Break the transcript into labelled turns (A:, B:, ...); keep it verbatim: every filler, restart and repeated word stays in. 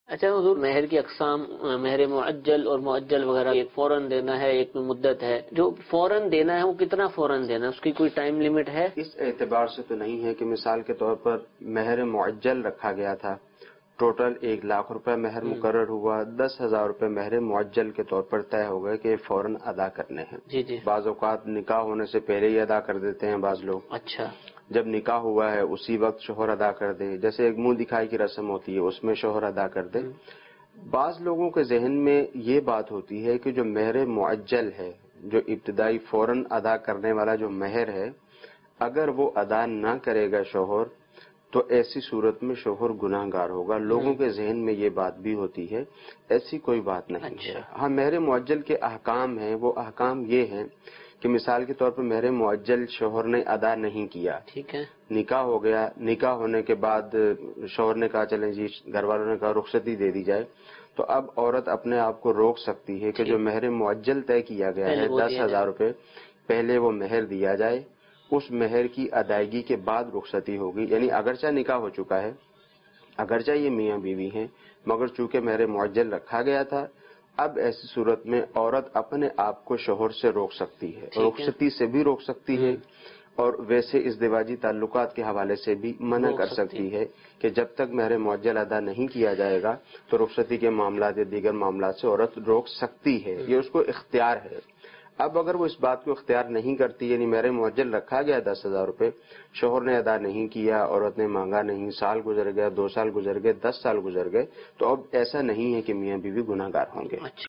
A: اچھا حضور، مہر کی اقسام، مہر معجل اور معجل وغیرہ، ایک فوراً دینا ہے، ایک میں مدت ہے. جو فوراً دینا ہے وہ کتنا فوراً دینا ہے، اس کی کوئی ٹائم لیمٹ ہے؟
B: اس اعتبار سے تو نہیں ہے کہ مثال کے طور پر مہر معجل رکھا گیا تھا، ٹوٹل ایک لاکھ روپے مہر مقرر ہوا، دس ہزار روپے مہر معجل کے طور پر طے ہو گئے کہ فوراً ادا کرنے ہیں.
A: جی جی.
B: بعض اوقات نکاح ہونے سے پہلے ہی ادا کر دیتے ہیں بعض لوگ.
A: اچھا.
B: جب نکاح ہوا ہے اسی وقت شوہر ادا کر دے، جیسے ایک منہ دکھائی کی رسم ہوتی ہے اس میں شوہر ادا کر دے. بعض لوگوں کے ذہن میں یہ بات ہوتی ہے کہ جو مہر معجل ہے، جو ابتدائی فوراً ادا کرنے والا جو مہر ہے، اگر وہ ادا نہ کرے گا شوہر تو ایسی صورت میں شوہر گناہ گار ہوگا. لوگوں کے ذہن میں یہ بات بھی ہوتی ہے، ایسی کوئی بات نہیں ہے. ہاں، مہر معجل کے احکام ہیں، وہ احکام یہ ہیں کہ مثال کے طور پر مہر معجل شوہر نے ادا نہیں کیا،
A: ٹھیک ہے،
B: نکاح ہو گیا، نکاح ہونے کے بعد شوہر نے کہا چلیں جی، گھر والوں نے کہا رخصتی دے دی جائے، تو اب عورت اپنے آپ کو روک سکتی ہے کہ جو مہر معجل طے کیا گیا ہے دس ہزار روپے، پہلے وہ مہر دیا جائے، اس مہر کی ادائیگی کے بعد رخصتی ہوگی. یعنی اگرچہ نکاح ہو چکا ہے، اگرچہ یہ میاں بیوی ہیں، مگر چونکہ مہر معجل رکھا گیا تھا، اب ایسی صورت میں عورت اپنے آپ کو شوہر سے روک سکتی ہے، رخصتی سے بھی روک سکتی ہے، اور ویسے ازدواجی تعلقات کے حوالے سے بھی منع کر سکتی ہے کہ جب تک مہر معجل ادا نہیں کیا جائے گا تو رخصتی کے معاملات یا دیگر معاملات سے عورت روک سکتی ہے. یہ اس کو اختیار ہے. اب اگر وہ اس بات کو اختیار نہیں کرتی، یعنی مہر معجل رکھا گیا دس ہزار روپے، شوہر نے ادا نہیں کیا، عورت نے مانگا نہیں، سال گزر گیا، دو سال گزر گئے، دس سال گزر گئے، تو اب ایسا نہیں ہے کہ میاں بیوی گناہ گار ہوں گے.